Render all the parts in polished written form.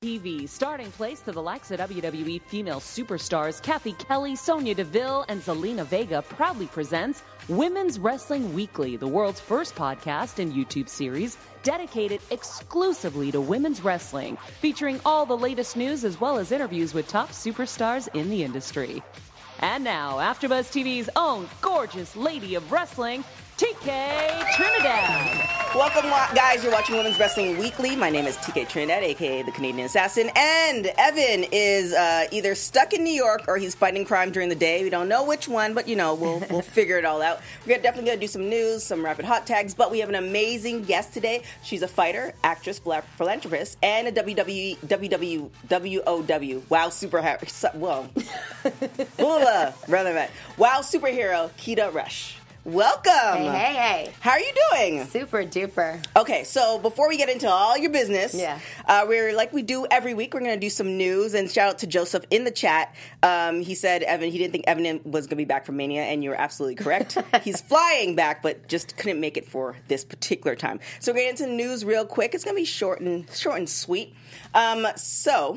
TV, starting place to the likes of WWE female superstars Kathy Kelly, Sonya Deville, and Zelina Vega proudly presents Women's Wrestling Weekly, the world's first podcast and YouTube series dedicated exclusively to women's wrestling, featuring all the latest news as well as interviews with top superstars in the industry. And now, AfterBuzz TV's own gorgeous lady of wrestling, TK Trinidad. Welcome, guys. You're watching Women's Wrestling Weekly. My name is TK Trinidad, a.k.a. the Canadian Assassin. And Evan is either stuck in New York or he's fighting crime during the day. We don't know which one, but, you know, we'll figure it all out. We're definitely going to do some news, some rapid hot tags, but we have an amazing guest today. She's a fighter, actress, philanthropist, and a WOW, wow, wow superhero, Kida Rush. Welcome. Hey. How are you doing? Super duper. Okay, so before we get into all your business, we're like we do every week, we're going to do some news, and shout out to Joseph in the chat. He said he didn't think Evan was going to be back from Mania, and you're absolutely correct. He's flying back, but just couldn't make it for this particular time. So we're going to get into news real quick. It's going to be short and sweet. So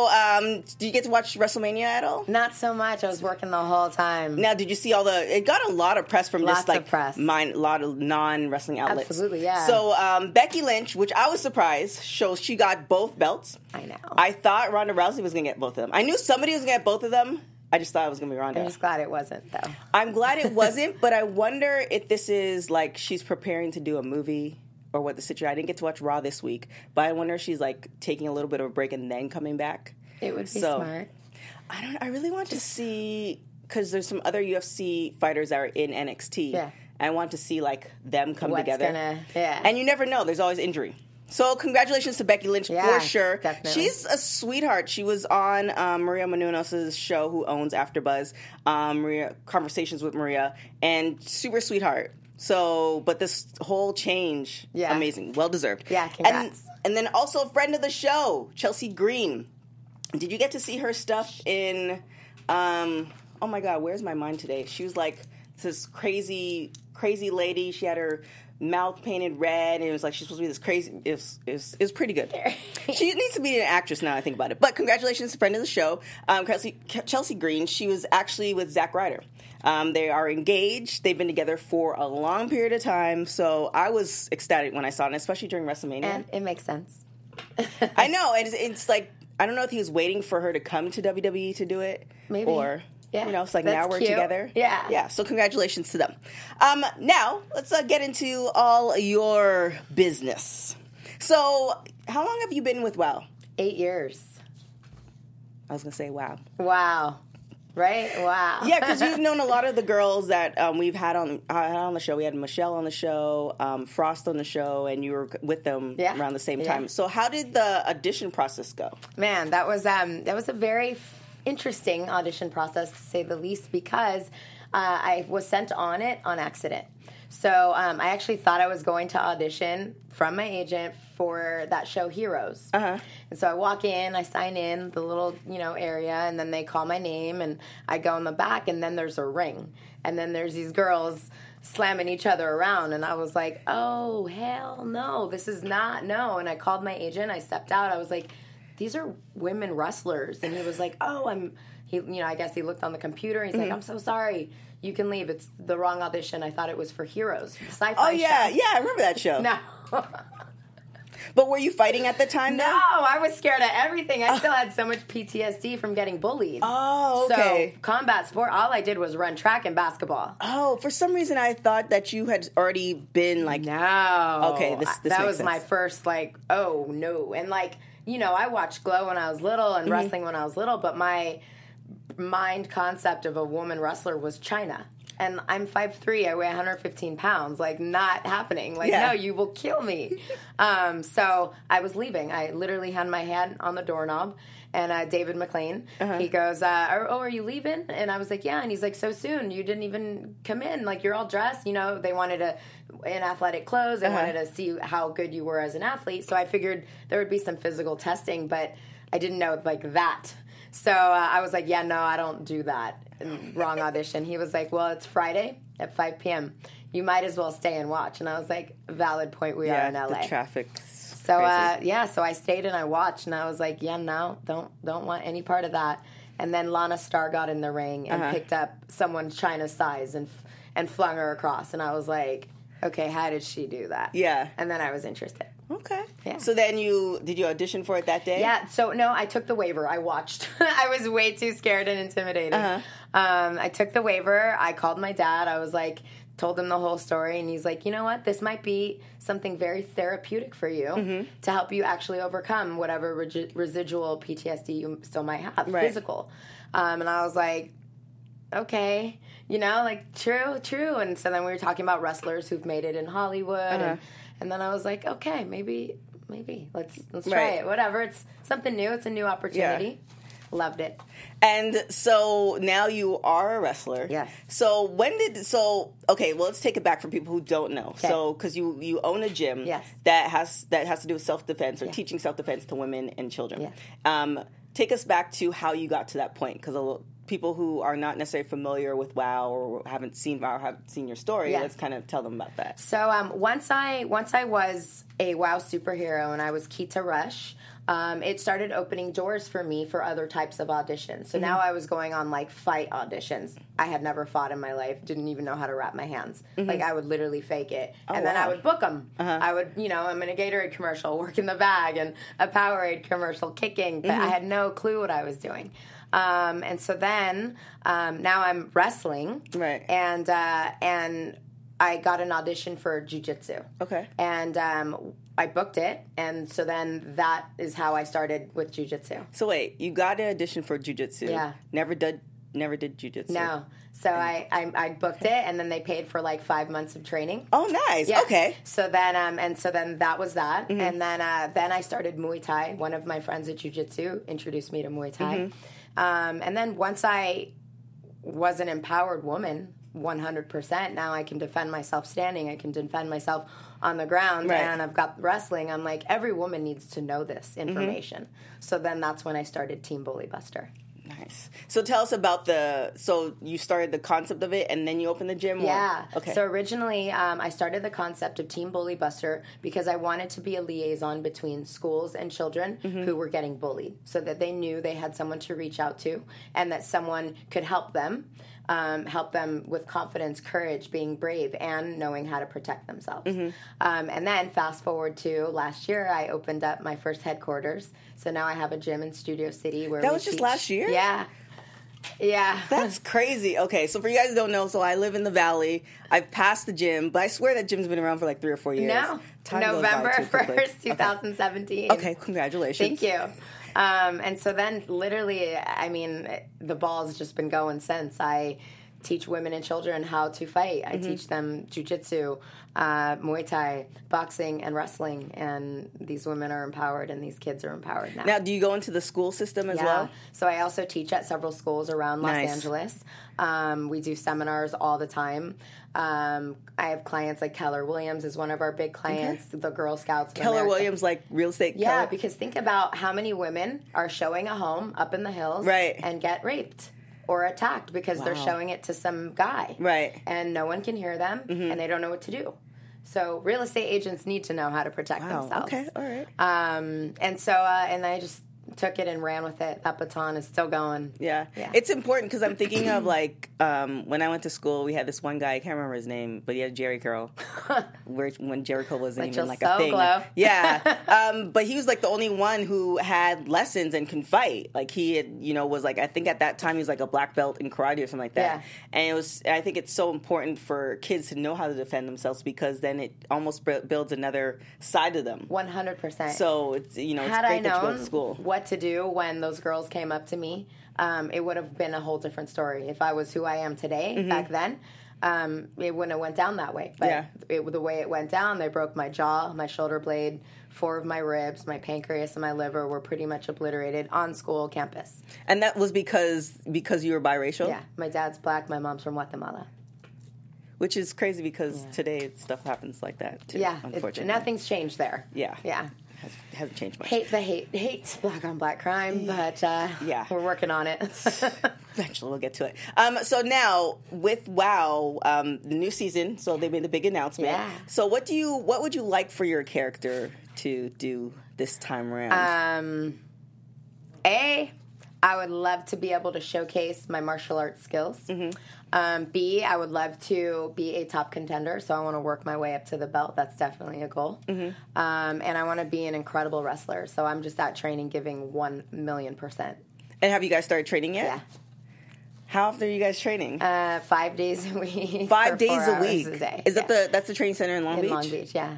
did you get to watch WrestleMania at all? Not so much. I was working the whole time. Now, did you see it got a lot of press from Lots of press. A lot of non-wrestling outlets. Absolutely, yeah. So Becky Lynch, which I was surprised, she got both belts. I know. I thought Ronda Rousey was going to get both of them. I knew somebody was going to get both of them. I just thought it was going to be Ronda. I'm just glad it wasn't, though. I'm glad it wasn't, but I wonder if this is like she's preparing to do a movie or what the situation. I didn't get to watch Raw this week, but I wonder if she's like taking a little bit of a break and then coming back. It would be smart. I really want to see, because there's some other UFC fighters that are in NXT. Yeah. I want to see like them come together. Yeah. And you never know. There's always injury. So congratulations to Becky Lynch for sure. Definitely. She's a sweetheart. She was on Maria Menounos' show, who owns AfterBuzz, Conversations with Maria, and super sweetheart. So, but this whole change, amazing, well deserved. Yeah, congrats. And then also a friend of the show, Chelsea Green. Did you get to see her stuff in? Oh my God, where's my mind today? She was like this crazy lady. She had her mouth painted red, and it was like she's supposed to be this crazy. It was pretty good. She needs to be an actress now I think about it. But congratulations to friend of the show, Chelsea Green. She was actually with Zack Ryder. They are engaged. They've been together for a long period of time. So I was ecstatic when I saw it, especially during WrestleMania. And it makes sense. I know. It's like, I don't know if he was waiting for her to come to WWE to do it. Maybe. Or, it's like, That's now we're cute. together. Yeah. Yeah, so congratulations to them. Now, let's get into all your business. So, how long have you been with WoW? 8 years. I was going to say wow. Wow. Right? Wow. Yeah, because you've known a lot of the girls that we've had on the show. We had Michelle on the show, Frost on the show, and you were with them around the same time. So how did the audition process go? Man, that was a very interesting audition process, to say the least, because I was sent on it on accident. So I actually thought I was going to audition from my agent for that show, Heroes. Uh-huh. And so I walk in, I sign in the little, area, and then they call my name, and I go in the back, and then there's a ring. And then there's these girls slamming each other around, and I was like, oh, hell no, this is not, no. And I called my agent, I stepped out, I was like, these are women wrestlers. And he was like, I guess he looked on the computer, and he's like, I'm so sorry. You can leave. It's the wrong audition. I thought it was for Heroes, the sci-fi show. Yeah, I remember that show. No. But were you fighting at the time, though? No, I was scared of everything. I still had so much PTSD from getting bullied. Oh, okay. So, combat sport, all I did was run track and basketball. Oh, for some reason I thought that you had already been, like... No. Okay, this that was sense. my first, oh, no. And, I watched Glow when I was little and wrestling when I was little, but my mind concept of a woman wrestler was China. And I'm 5'3", I weigh 115 pounds. Not happening. No, you will kill me. So I was leaving. I literally had my hand on the doorknob. And David McLean, he goes, are you leaving? And I was like, yeah. And he's like, so soon? You didn't even come in. You're all dressed. They wanted in athletic clothes. They wanted to see how good you were as an athlete. So I figured there would be some physical testing, but I didn't know that. So I was like, yeah, no, I don't do that. Wrong audition. He was like, well, it's Friday at 5 p.m. You might as well stay and watch. And I was like, valid point, we are in LA. The traffic So so I stayed and I watched, and I was like, yeah, no, don't want any part of that. And then Lana Starr got in the ring and picked up someone China's size and flung her across, and I was like, okay, how did she do that? Yeah. And then I was interested. Okay. Yeah. So then did you audition for it that day? Yeah. So no, I took the waiver. I watched. I was way too scared and intimidated. I took the waiver. I called my dad. I was like, told him the whole story, and he's like, you know what? This might be something very therapeutic for you to help you actually overcome whatever residual PTSD you still might have, physical. And I was like, okay, like true. And so then we were talking about wrestlers who've made it in Hollywood, and then I was like, okay, maybe let's try it. Whatever, it's something new. It's a new opportunity. Yeah. Loved it. And so now you are a wrestler. Yes. So okay, well, let's take it back for people who don't know. Okay. So because you own a gym that has to do with self-defense or teaching self-defense to women and children. Yes. Take us back to how you got to that point, because people who are not necessarily familiar with WoW or haven't seen WoW, haven't seen your story, let's kind of tell them about that. So once I was a WoW superhero and I was Kita Rush, it started opening doors for me for other types of auditions. So now I was going on like fight auditions. I had never fought in my life, didn't even know how to wrap my hands. Like I would literally fake it. And then I would book them. I would, I'm in a Gatorade commercial, work in the bag, and a Powerade commercial, kicking. But I had no clue what I was doing. And so then now I'm wrestling. Right. And I got an audition for jiu-jitsu. Okay. And I booked it, and so then that is how I started with jiu-jitsu. So wait, you got an audition for jiu-jitsu. Yeah. Never did jiu-jitsu. No. So I booked it, and then they paid for like 5 months of training. Oh, nice. Yes. Okay. So then that was that, and then I started Muay Thai. One of my friends at jiu-jitsu introduced me to Muay Thai, and then once I was an empowered woman, 100%. Now I can defend myself standing. I can defend myself on the ground. Right. And I've got wrestling. I'm like, every woman needs to know this information. So then that's when I started Team Bully Buster. Nice. So tell us about so you started the concept of it and then you opened the gym? Yeah. Okay. So originally I started the concept of Team Bully Buster because I wanted to be a liaison between schools and children who were getting bullied, so that they knew they had someone to reach out to and that someone could help them with confidence, courage, being brave, and knowing how to protect themselves. And then fast forward to last year, I opened up my first headquarters. So now I have a gym in Studio City where that was just last year? Yeah. Yeah. That's crazy. Okay, so for you guys who don't know, so I live in the Valley. I've passed the gym, but I swear that gym's been around for like 3 or 4 years. No. November 1st, 2017. Okay, congratulations. Thank you. And so then literally, I mean, the ball's just been going since. I teach women and children how to fight. I teach them jiu-jitsu, Muay Thai, boxing, and wrestling. And these women are empowered and these kids are empowered now. Now, do you go into the school system as well? So I also teach at several schools around Los Angeles. We do seminars all the time. I have clients like Keller Williams is one of our big clients, the Girl Scouts of Keller America. Williams, like real estate? Yeah, Keller? because think about how many women are showing a home up in the hills and get raped or attacked because they're showing it to some guy. Right. And no one can hear them, and they don't know what to do. So real estate agents need to know how to protect themselves. Okay, all right. And so, and I just took it and ran with it. That baton is still going. Yeah. It's important because I'm thinking of like when I went to school, we had this one guy, I can't remember his name, but he had Jerry curl, when Jerry curl wasn't even like a thing. Glow. Yeah. But he was like the only one who had lessons and can fight. Like he had, was like, I think at that time he was like a black belt in karate or something like that. Yeah. And I think it's so important for kids to know how to defend themselves because then it almost builds another side of them. 100%. So it's, it's Had great I known that you go to school. What to do when those girls came up to me, it would have been a whole different story. If I was who I am today, back then, it wouldn't have went down that way. But the way it went down, they broke my jaw, my shoulder blade, 4 of my ribs, my pancreas, and my liver were pretty much obliterated on school campus. And that was because you were biracial? Yeah. My dad's black, my mom's from Guatemala. Which is crazy because today stuff happens like that too, unfortunately. Nothing's changed there. Yeah. Yeah. It hasn't changed much. Hate black on black crime, but we're working on it. Eventually we'll get to it. So now with WoW, the new season, so they made the big announcement. Yeah. So what would you like for your character to do this time around? I would love to be able to showcase my martial arts skills. B, I would love to be a top contender, so I want to work my way up to the belt. That's definitely a goal. And I want to be an incredible wrestler, so I'm just at training giving 1,000,000%. And have you guys started training yet? Yeah. How often are you guys training? 5 days a week. 5 days 4 a hours week. A day. Is that that's the training center in Long Beach? In Long Beach, yeah.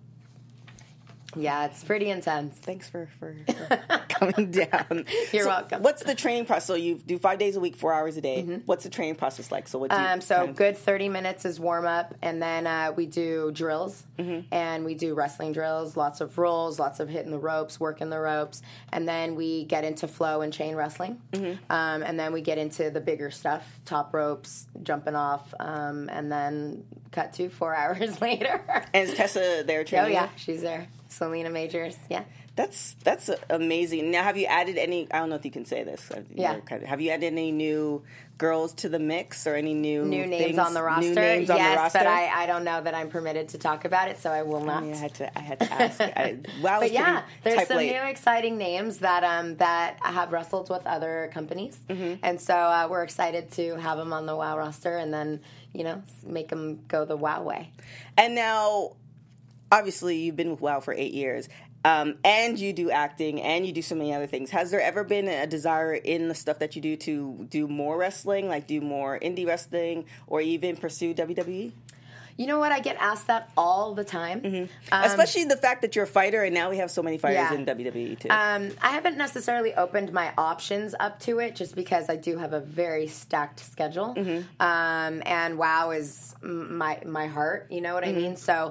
Yeah, it's pretty intense. Thanks for coming down. You're welcome. What's the training process? So you do 5 days a week, 4 hours a day. What's the training process like? So what do you good 30 minutes is warm up, and then we do drills, and we do wrestling drills, lots of rolls, lots of hitting the ropes, working the ropes, and then we get into flow and chain wrestling, and then we get into the bigger stuff, top ropes, jumping off, and then cut to 4 hours later. And is Tessa there training? Oh yeah, she's there. Selena Majors, yeah. That's amazing. Now, have you added any? I don't know if you can say this. Yeah. Have you added any new girls to the mix or any new names things? on the roster? New names on the roster? But I don't know that I'm permitted to talk about it, so I will not. I had to ask. Wow, but yeah, there's some late. new exciting names that have wrestled with other companies, and so we're excited to have them on the WoW roster, and then make them go the WoW way. And now, obviously, you've been with WoW for 8 years. And you do acting, and you do so many other things. Has there ever been a desire in the stuff that you do to do more wrestling, like do more indie wrestling, or even pursue WWE? You know what? I get asked that all the time. Especially the fact that you're a fighter, and now we have so many fighters in WWE, too. I haven't necessarily opened my options up to it, just because I do have a very stacked schedule. And WoW is my heart, you know what I mean? So...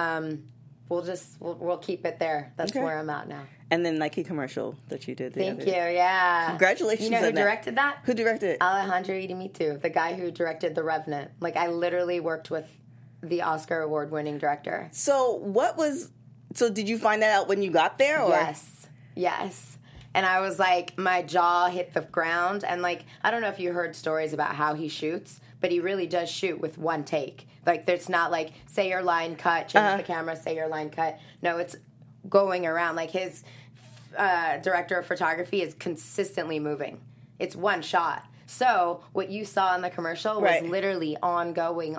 We'll keep it there. That's where I'm at now. And then Nike commercial that you did. Thank you. Yeah. Congratulations. You know who directed that? Who directed it? Alejandro Idimitu, the guy who directed The Revenant. Like, I literally worked with the Oscar award-winning director. So did you find that out when you got there? Or? Yes. And I was like, my jaw hit the ground. And like, I don't know if you heard stories about how he shoots, but he really does shoot with one take. Like, there's not like, say your line cut, change the camera, say your line cut. No, it's going around. Like, his director of photography is consistently moving. It's one shot. So what you saw in the commercial was literally ongoing.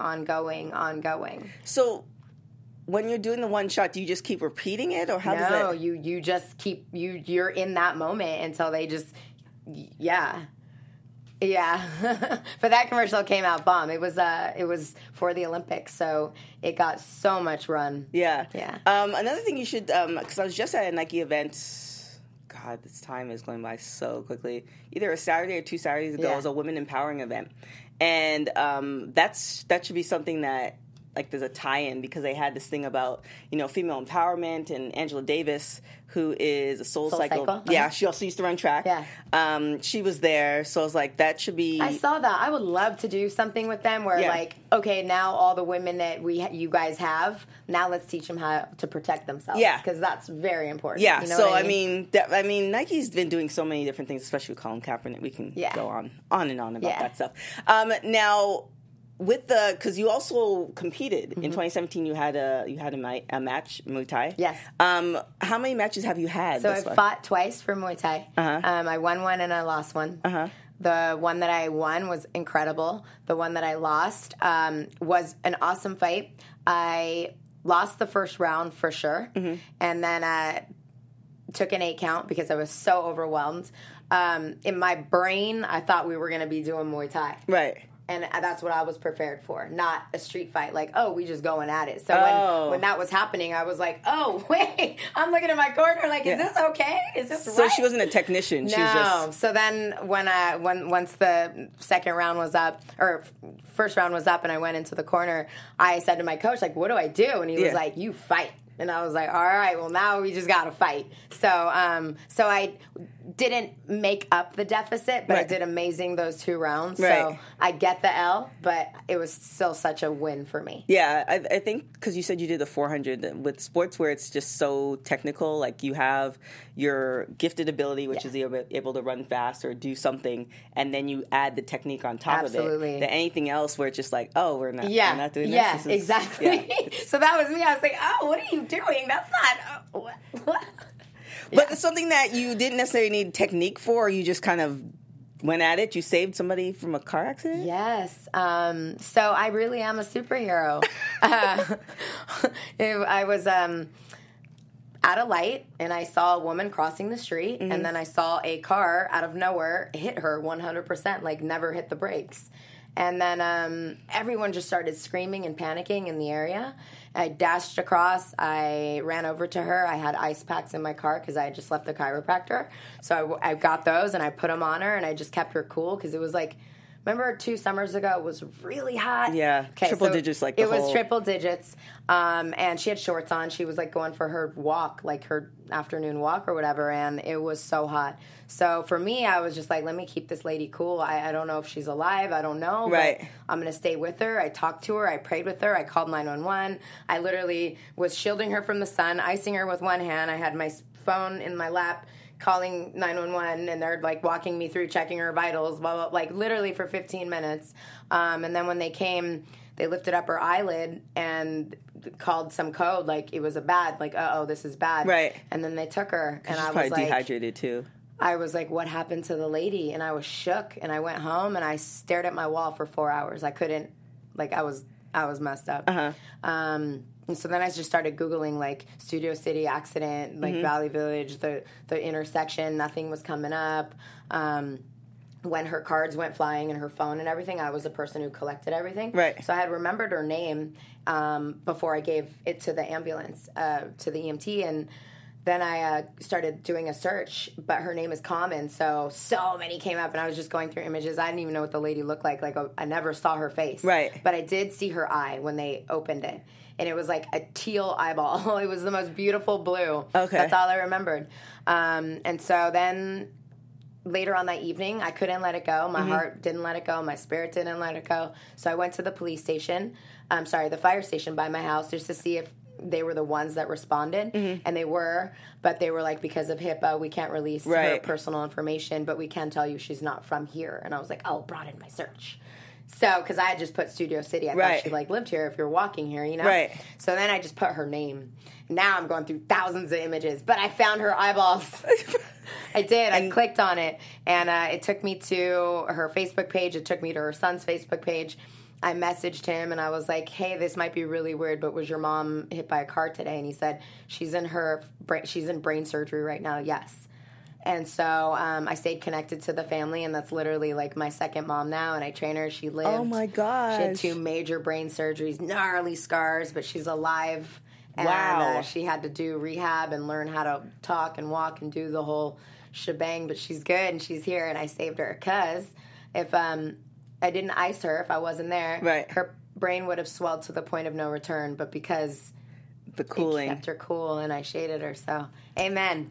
So when you're doing the one shot, do you just keep repeating it, or how does that? No, you just keep, you're in that moment until they just, Yeah, but that commercial came out bomb. It was for the Olympics, so it got so much run. Yeah. Another thing you should, because I was just at a Nike event. God, this time is going by so quickly. Either a Saturday or 2 Saturdays ago, it was a women empowering event, and that should be something that, like, there's a tie-in, because they had this thing about female empowerment, and Angela Davis, who is a Soul Cycle. Yeah, she also used to run track. Yeah. She was there, so I was like, that should be... I saw that. I would love to do something with them where, like, okay, now all the women that you guys have, now let's teach them how to protect themselves. Yeah. Because that's very important. Yeah, you know so I mean? Nike's been doing so many different things, especially with Colin Kaepernick. We can go on and on about that stuff. Now... because you also competed in 2017, you had a match, Muay Thai. Yes. How many matches have you had? So I fought twice for Muay Thai. I won one and I lost one. The one that I won was incredible. The one that I lost was an awesome fight. I lost the first round for sure, and then I took an 8 count because I was so overwhelmed. In my brain, I thought we were going to be doing Muay Thai. Right. And that's what I was prepared for, not a street fight. Like, we just going at it. So when that was happening, I was like, oh, wait. I'm looking at my corner like, is this okay? Is this right? So she wasn't a technician. No. She was just... So then once the second round was up, or first round was up and I went into the corner, I said to my coach, like, what do I do? And he was like, you fight. And I was like, all right, well, now we just got to fight. So I didn't make up the deficit, but I did amazing those 2 rounds. So I get the L, but it was still such a win for me. Yeah, I think because you said you did the 400. With sports where it's just so technical, like you have your gifted ability, which is able to run fast or do something, and then you add the technique on top of it. Than anything else where it's just like, we're not doing this. Yeah, exactly. So that was me. I was like, what do you I'm doing. That's not... what? But it's something that you didn't necessarily need technique for, or you just kind of went at it? You saved somebody from a car accident? Yes. So I really am a superhero. I was at a light, and I saw a woman crossing the street, and then I saw a car out of nowhere hit her 100%, like never hit the brakes. And then everyone just started screaming and panicking in the area. I dashed across. I ran over to her. I had ice packs in my car because I had just left the chiropractor. So I got those, and I put them on her, and I just kept her cool because it was like, remember 2 summers ago it was really hot? Yeah, triple digits like the whole... It was triple digits, and she had shorts on. She was like going for her walk, like her afternoon walk or whatever, and it was so hot. So for me, I was just like, let me keep this lady cool. I don't know if she's alive. I don't know. Right. But I'm going to stay with her. I talked to her. I prayed with her. I called 911. I literally was shielding her from the sun, icing her with one hand. I had my phone in my lap, calling 911, and they're like walking me through checking her vitals, blah, blah, like literally for 15 minutes. And then when they came, they lifted up her eyelid and called some code, like it was a bad, like, uh-oh, this is bad. Right. And then they took her, and She's I was probably like... dehydrated too. I was like, what happened to the lady? And I was shook, and I went home, and I stared at my wall for 4 hours. I couldn't, like, I was messed up. Uh-huh. And so then I just started Googling, like, Studio City accident, like, Valley Village, the intersection. Nothing was coming up. When her cards went flying and her phone and everything, I was the person who collected everything. Right. So I had remembered her name before I gave it to the ambulance, to the EMT, and then I started doing a search, but her name is common, so many came up, and I was just going through images. I didn't even know what the lady looked like. Like, I never saw her face. Right. But I did see her eye when they opened it, and it was like a teal eyeball. It was the most beautiful blue. Okay. That's all I remembered. And so then later on that evening, I couldn't let it go. My heart didn't let it go. My spirit didn't let it go. So I went to the the fire station by my house just to see if they were the ones that responded, and they were, but they were like, because of HIPAA, we can't release her personal information, but we can tell you she's not from here. And I was like, oh, broaden my search. So, because I had just put Studio City. I thought she, like, lived here if you're walking here, you know? Right. So then I just put her name. Now I'm going through thousands of images, but I found her eyeballs. I did. I clicked on it, and it took me to her Facebook page. It took me to her son's Facebook page. I messaged him, and I was like, hey, this might be really weird, but was your mom hit by a car today? And he said, she's in brain surgery right now, yes. And so I stayed connected to the family, and that's literally like my second mom now, and I train her. She lived. Oh, my gosh. She had 2 major brain surgeries, gnarly scars, but she's alive. And wow. She had to do rehab and learn how to talk and walk and do the whole shebang, but she's good, and she's here, and I saved her because if I didn't ice her, if I wasn't there, her brain would have swelled to the point of no return, but because the cooling kept her cool and I shaded her, so amen.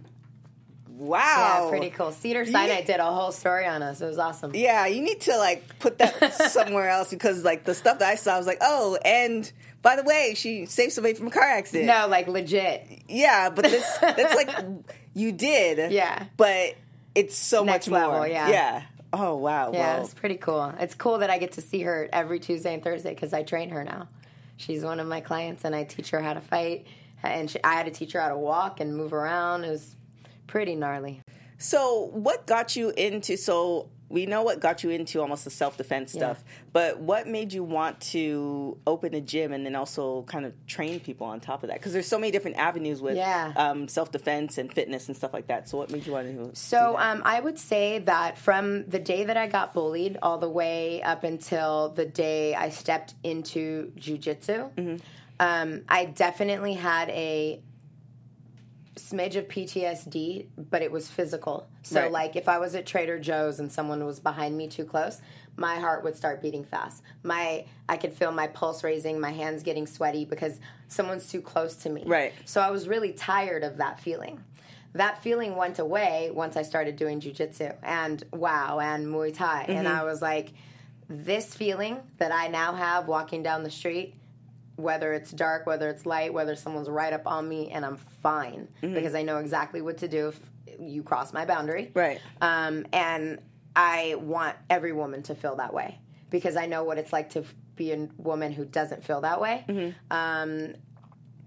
Wow. Yeah, pretty cool. Cedars-Sinai did a whole story on us. It was awesome. Yeah, you need to, like, put that somewhere else because, like, the stuff that I saw, I was like, oh, and by the way, she saved somebody from a car accident. No, like, legit. Yeah, but that's like, you did. Yeah. But it's so Next much level, more. yeah. Yeah. Oh, wow. Yeah, Whoa. it's pretty cool. It's cool that I get to see her every Tuesday and Thursday because I train her now. She's one of my clients, and I teach her how to fight. And I had to teach her how to walk and move around. It was pretty gnarly. So what got you into, so we know what got you into almost the self-defense stuff, but what made you want to open a gym and then also kind of train people on top of that? Because there's so many different avenues with self-defense and fitness and stuff like that. So what made you want to do that? So I would say that from the day that I got bullied all the way up until the day I stepped into jiu-jitsu, I definitely had a smidge of PTSD, but it was physical. So, like, if I was at Trader Joe's and someone was behind me too close, my heart would start beating fast. I could feel my pulse raising, my hands getting sweaty because someone's too close to me. Right. So I was really tired of that feeling. That feeling went away once I started doing jiu-jitsu and Muay Thai. And I was like, this feeling that I now have walking down the street, whether it's dark, whether it's light, whether someone's right up on me, and I'm fine because I know exactly what to do if you cross my boundary. Right. And I want every woman to feel that way because I know what it's like to be a woman who doesn't feel that way.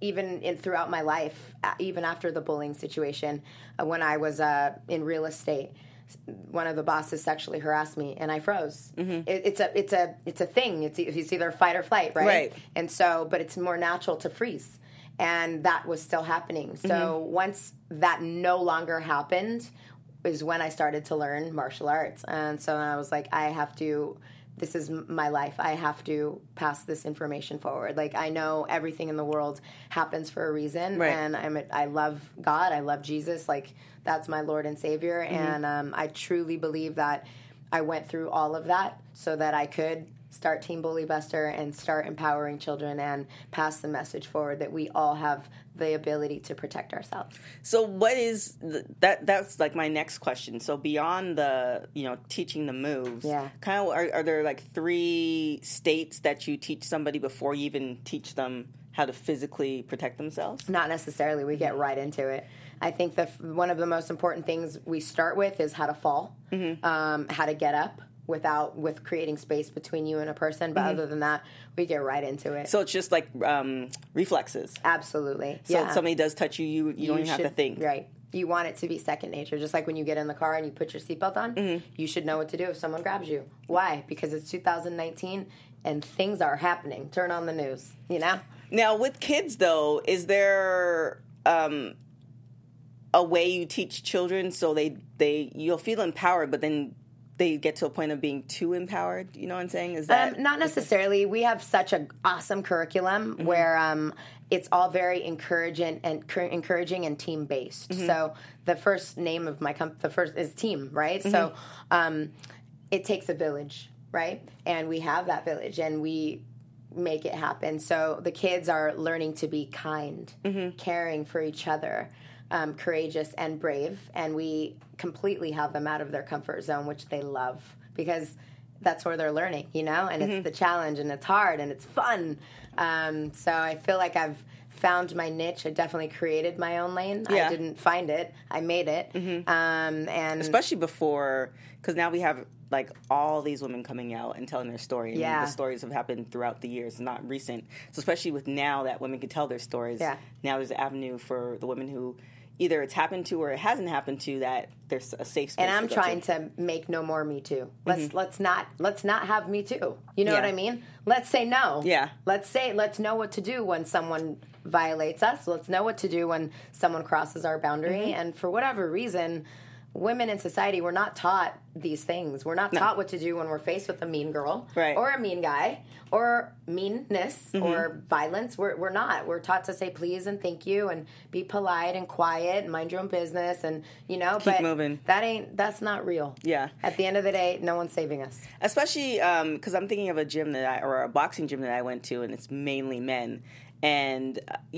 even throughout my life, even after the bullying situation, when I was in real estate, one of the bosses sexually harassed me, and I froze. It's a thing. It's either fight or flight, right? Right. And so, but it's more natural to freeze, and that was still happening. So once that no longer happened, is when I started to learn martial arts, and so I was like, I have to. This is my life. I have to pass this information forward. Like, I know everything in the world happens for a reason, right. and I love God. I love Jesus. Like, that's my Lord and Savior, and I truly believe that I went through all of that so that I could start Team Bully Buster and start empowering children and pass the message forward that we all have the ability to protect ourselves. So what is that's like my next question. So beyond the, teaching the moves, kind of are there like 3 states that you teach somebody before you even teach them how to physically protect themselves? Not necessarily. We get right into it. I think one of the most important things we start with is how to fall, how to get up with creating space between you and a person. But other than that, we get right into it. So it's just like reflexes. Absolutely. So if somebody does touch you, you don't even have to think. Right. You want it to be second nature. Just like when you get in the car and you put your seatbelt on, you should know what to do if someone grabs you. Why? Because it's 2019 and things are happening. Turn on the news, Now, with kids, though, is there a way you teach children so you'll feel empowered, but then they get to a point of being too empowered? You know what I'm saying? Is that not necessarily? We have such an awesome curriculum where it's all very encouraging and team based. So the first name of my the first is team, right? So it takes a village, right? And we have that village, and we make it happen. So the kids are learning to be kind, caring for each other, courageous and brave, and we completely have them out of their comfort zone, which they love, because that's where they're learning, and it's the challenge, and it's hard, and it's fun. So I feel like I've found my niche. I definitely created my own lane. I didn't find it. I made it. And especially before, because now we have like all these women coming out and telling their story. And the stories have happened throughout the years, not recent. So especially with now that women can tell their stories, now there's an avenue for the women who either it's happened to or it hasn't happened to, that there's a safe space. And I'm trying to make no more Me Too. Let's not have Me Too. You know what I mean? Let's say no. Yeah. Let's know what to do when someone violates us. Let's know what to do when someone crosses our boundary. And for whatever reason, women in society, we're not taught these things. We're not taught what to do when we're faced with a mean girl or a mean guy or meanness or violence. We're not. We're taught to say please and thank you and be polite and quiet and mind your own business and, keep moving. That's not real. Yeah. At the end of the day, no one's saving us. Especially because I'm thinking of a gym or a boxing gym that I went to, and it's mainly men. And,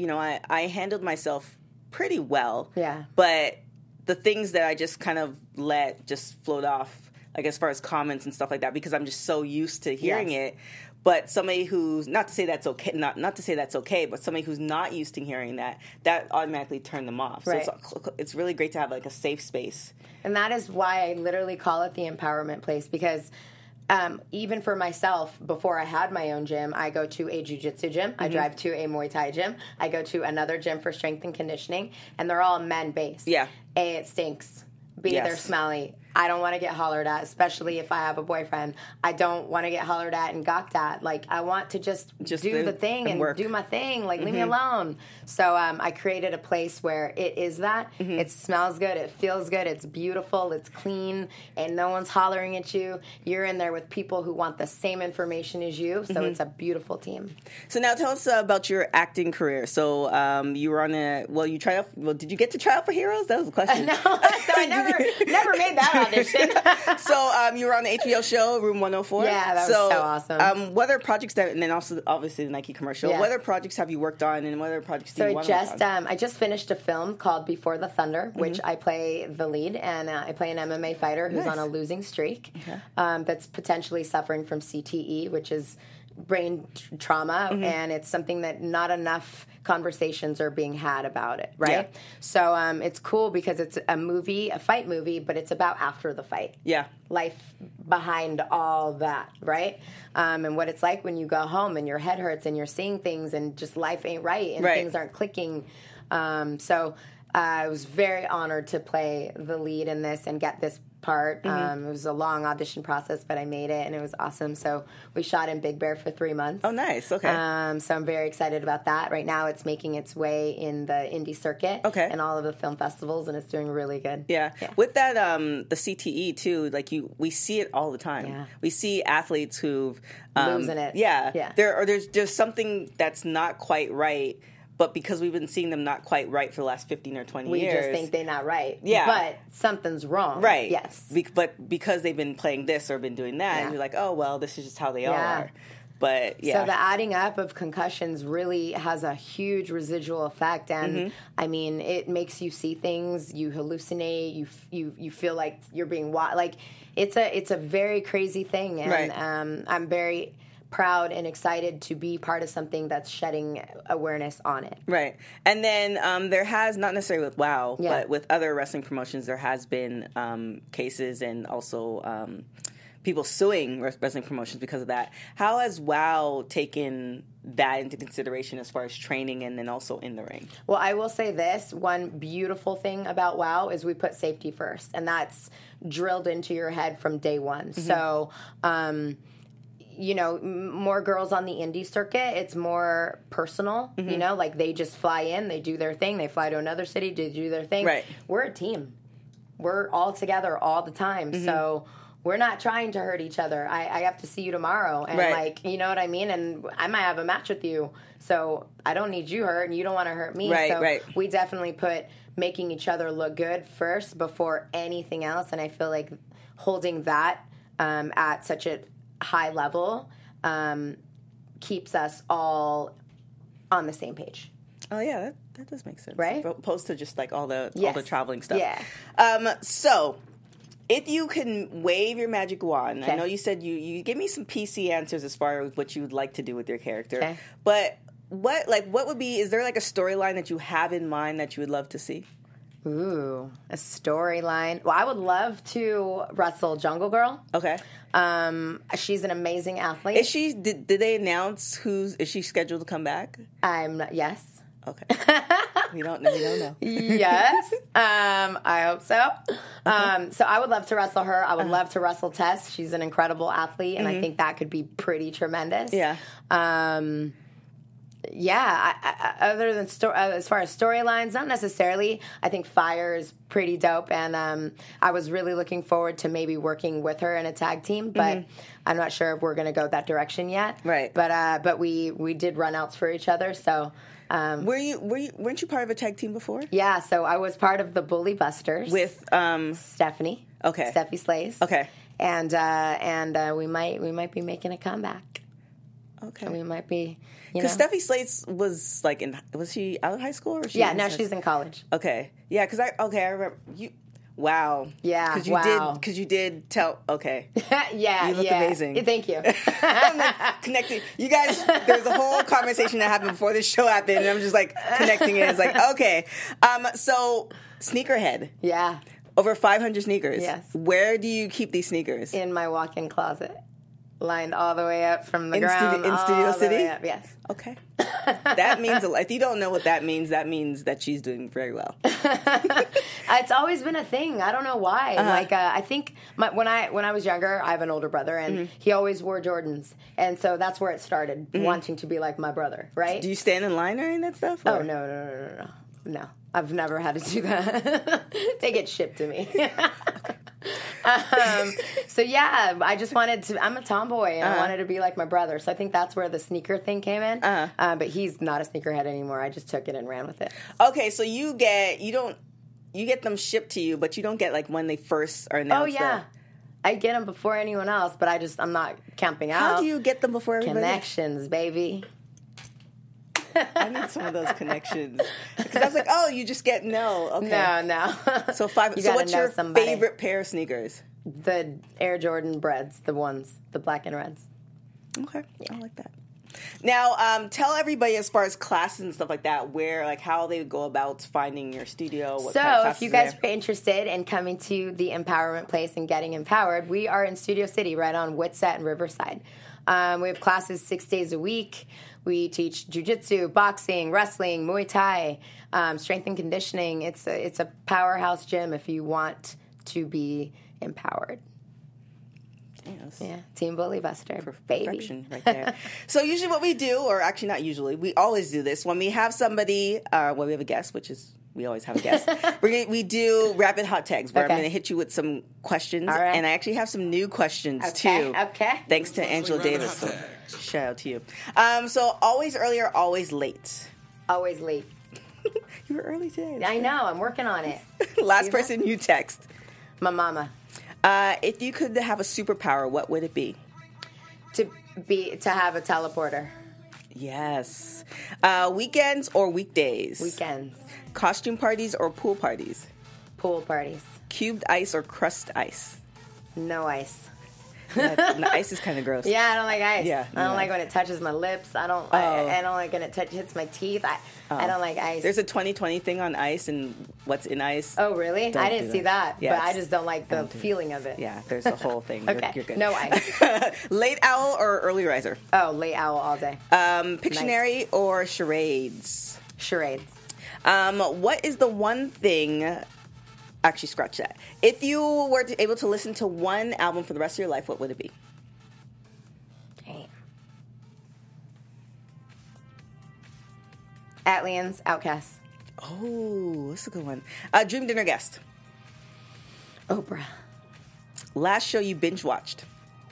I handled myself pretty well. Yeah. But the things that I just kind of let just float off, like as far as comments and stuff like that, because I'm just so used to hearing it. But somebody who's not to say that's okay, not to say that's okay, but somebody who's not used to hearing that automatically turned them off. Right. So it's really great to have like a safe space. And that is why I literally call it the empowerment place, because even for myself, before I had my own gym, I go to a jiu-jitsu gym. I drive to a Muay Thai gym. I go to another gym for strength and conditioning, and they're all men-based. Yeah. A, it stinks. B, they're smelly. I don't want to get hollered at, especially if I have a boyfriend. I don't want to get hollered at and gawked at. Like, I want to just do the thing and do my thing. Like, leave me alone. So I created a place where it is that. It smells good. It feels good. It's beautiful. It's clean. And no one's hollering at you. You're in there with people who want the same information as you. So it's a beautiful team. So now tell us about your acting career. So you were on you tried out, did you get to try out for Heroes? That was the question. No. So I never made that audition. So you were on the HBO show Room 104. Yeah, that was so awesome. What other projects and then also obviously the Nike commercial. What other projects have you worked on, and what other projects do you want to work on? I just finished a film called Before the Thunder, which I play the lead, and I play an MMA fighter who's on a losing streak, that's potentially suffering from CTE, which is brain trauma, and it's something that not enough conversations are being had about it, right? Yeah. So it's cool because it's a fight movie, but it's about after the fight. Yeah. Life behind all that, right? And what it's like when you go home and your head hurts and you're seeing things and just life ain't right and things aren't clicking. So I was very honored to play the lead in this and get this part. It was a long audition process, but I made it, and it was awesome. So we shot in Big Bear for 3 months. Oh, nice. Okay. So I'm very excited about that. Right now, it's making its way in the indie circuit and all of the film festivals, and it's doing really good. Yeah. With that, the CTE too. Like we see it all the time. Yeah. We see athletes who've losing it. Yeah. There's something that's not quite right. But because we've been seeing them not quite right for the last 15 or 20 years. We just think they're not right. Yeah. But something's wrong. Right. Yes. But because they've been playing this or been doing that, and you're like, oh, well, this is just how they are. But, So the adding up of concussions really has a huge residual effect. And, I mean, it makes you see things. You hallucinate. You feel like you're being watched. Like, it's a very crazy thing. And I'm very proud and excited to be part of something that's shedding awareness on it. Right. And then there has, not necessarily with WOW, but with other wrestling promotions, there has been cases and also people suing wrestling promotions because of that. How has WOW taken that into consideration as far as training and then also in the ring? Well, I will say this. One beautiful thing about WOW is we put safety first, and that's drilled into your head from day one. So, you know, more girls on the indie circuit, it's more personal, you know, like they just fly in, they do their thing, they fly to another city to do their thing. Right. We're a team. We're all together all the time. So we're not trying to hurt each other. I have to see you tomorrow. And like, you know what I mean? And I might have a match with you. So I don't need you hurt and you don't want to hurt me. So we definitely put making each other look good first before anything else. And I feel like holding that at such a high level keeps us all on the same page. Oh yeah, that does make sense, right? Opposed to just like all the traveling stuff. Yeah. So if you can wave your magic wand, I know you said you give me some PC answers as far as what you would like to do with your character, but what would be? Is there like a storyline that you have in mind that you would love to see? Ooh, a storyline. Well, I would love to wrestle Jungle Girl. Okay. She's an amazing athlete. Is she? Did they announce is she scheduled to come back? Yes. Okay. We don't know. Yes. I hope so. So I would love to wrestle her. I would love to wrestle Tess. She's an incredible athlete, and I think that could be pretty tremendous. Yeah. Other than as far as storylines, not necessarily. I think Fire is pretty dope, and I was really looking forward to maybe working with her in a tag team, but I'm not sure if we're going to go that direction yet. Right. But we did run outs for each other, so. Weren't you part of a tag team before? Yeah, so I was part of the Bully Busters with Stephanie. Okay. Steffi Slays. Okay. And we might be making a comeback. Okay. We might be, because Steffi Slates was like was she out of high school or she's in college. Okay. Yeah, because I remember you. Wow. Yeah. Because you did tell. Okay. Yeah. You look amazing. Thank you. Connecting. You guys. There's a whole conversation that happened before this show happened, and I'm just like connecting it. It's like okay. So sneakerhead. Yeah. Over 500 sneakers. Yes. Where do you keep these sneakers? In my walk-in closet. Lined all the way up from the ground. In Studio City? Yes. Okay. That means a lot. If you don't know what that means that she's doing very well. It's always been a thing. I don't know why. I think when I was younger, I have an older brother, and he always wore Jordans. And so that's where it started, wanting to be like my brother, right? Do you stand in line or any of that stuff? Or? Oh, no. I've never had to do that. They get shipped to me. So yeah, I just wanted to. I'm a tomboy, and I wanted to be like my brother. So I think that's where the sneaker thing came in. But he's not a sneakerhead anymore. I just took it and ran with it. Okay, so you get them shipped to you, but you don't get like when they first are announced. Oh yeah, I get them before anyone else, but I'm not camping out. How do you get them before everybody? Connections, baby. I need some of those connections. Because I was like, oh, you just get Okay. No. So what's your favorite pair of sneakers? The Air Jordan Breads, the ones, the black and reds. Okay, yeah. I like that. Now, tell everybody as far as classes and stuff like that, how they go about finding your studio. What kind of So, classes if you guys are interested in coming to the Empowerment Place and getting empowered, we are in Studio City, right on Whitsett and Riverside. We have classes 6 days a week. We teach jiu-jitsu, boxing, wrestling, Muay Thai, strength and conditioning. It's a powerhouse gym if you want to be empowered. Yes. Yeah, Team Bully Buster, baby. Perfection right there. So usually what we do, or actually not usually, we always do this when we have somebody, we have a guest, which is we always have a guest. we do rapid hot tags where I'm going to hit you with some questions, and I actually have some new questions too. Okay. Thanks to Angela Davis. So shout out to you. So always early or always late? Always late. You were early today. I know. I'm working on it. Last person you text. My mama. If you could have a superpower, what would it be? To have a teleporter. Yes. Weekends or weekdays? Weekends. Costume parties or pool parties? Pool parties. Cubed ice or crust ice? No ice. The ice is kind of gross. Yeah, I don't like ice. Yeah, I don't like when it touches my lips. I don't like when it hits my teeth. I don't like ice. There's a 20/20 thing on ice and what's in ice. Oh, really? I didn't see that. Yes. But I just don't like the feeling of it. Yeah, there's a whole thing. Okay, You're good. no ice. Late owl or early riser? Oh, late owl all day. Pictionary or charades? Charades. What is the one thing... Actually, scratch that. If you were able to listen to one album for the rest of your life, what would it be? Damn. Atlians, Outcasts. Oh, that's a good one. Dream dinner guest. Oprah. Last show you binge watched.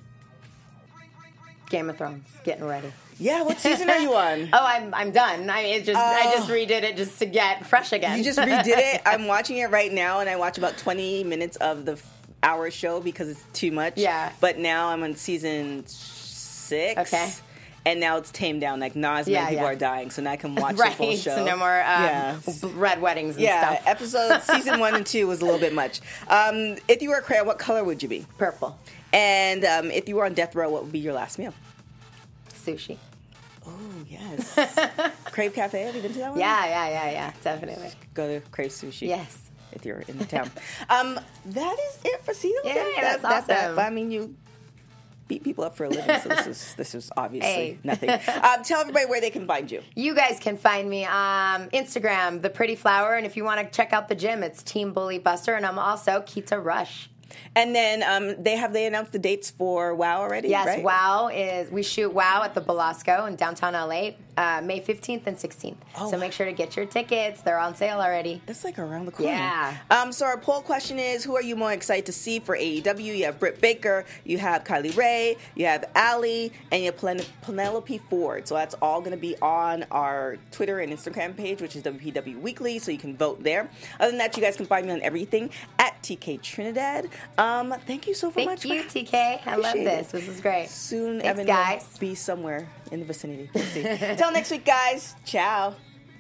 Game of Thrones. Getting ready. Yeah, what season are you on? Oh, I'm done. I just redid it just to get fresh again. You just redid it? I'm watching it right now, and I watch about 20 minutes of the hour show because it's too much. Yeah. But now I'm on season 6. Okay. And now it's tamed down. Like, not as many people are dying, so now I can watch right, the full show. So no more red weddings and stuff. Yeah, season 1 and 2 was a little bit much. If you were a crayon, what color would you be? Purple. And if you were on death row, what would be your last meal? Sushi. Oh, yes. Crave Cafe, have you been to that one? Yeah, definitely. Go to Crave Sushi. Yes. If you're in the town. That is it for Season. That's awesome. I mean, you beat people up for a living, so this is obviously nothing. Tell everybody where they can find you. You guys can find me on Instagram, The Pretty Flower, and if you want to check out the gym, it's Team Bully Buster, and I'm also Kita Rush. And then they announced the dates for WOW already? Yes, right? WOW we shoot WOW at the Belasco in downtown LA, May 15th and 16th. So make sure to get your tickets. They're on sale already. That's like around the corner. Yeah. So our poll question is, who are you more excited to see for AEW? You have Britt Baker, you have Kylie Rae, you have Allie, and you have Penelope Ford. So that's all going to be on our Twitter and Instagram page, which is WPW Weekly, so you can vote there. Other than that, you guys can find me on everything at TK Trinidad. Thank you so much. Thank you, TK. I love this. This is great. Soon, thanks, Evan guys. will be somewhere in the vicinity. We'll see. Until next week, guys. Ciao.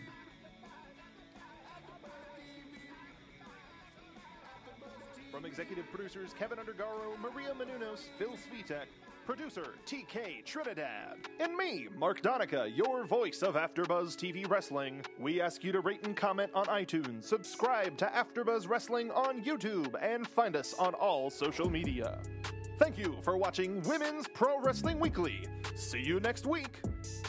From executive producers Kevin Undergaro, Maria Menounos, Phil Svitek, producer TK Trinidad, and me, Mark Donica, your voice of AfterBuzz TV Wrestling, we ask you to rate and comment on iTunes, subscribe to AfterBuzz Wrestling on YouTube, and find us on all social media. Thank you for watching Women's Pro Wrestling Weekly. See you next week.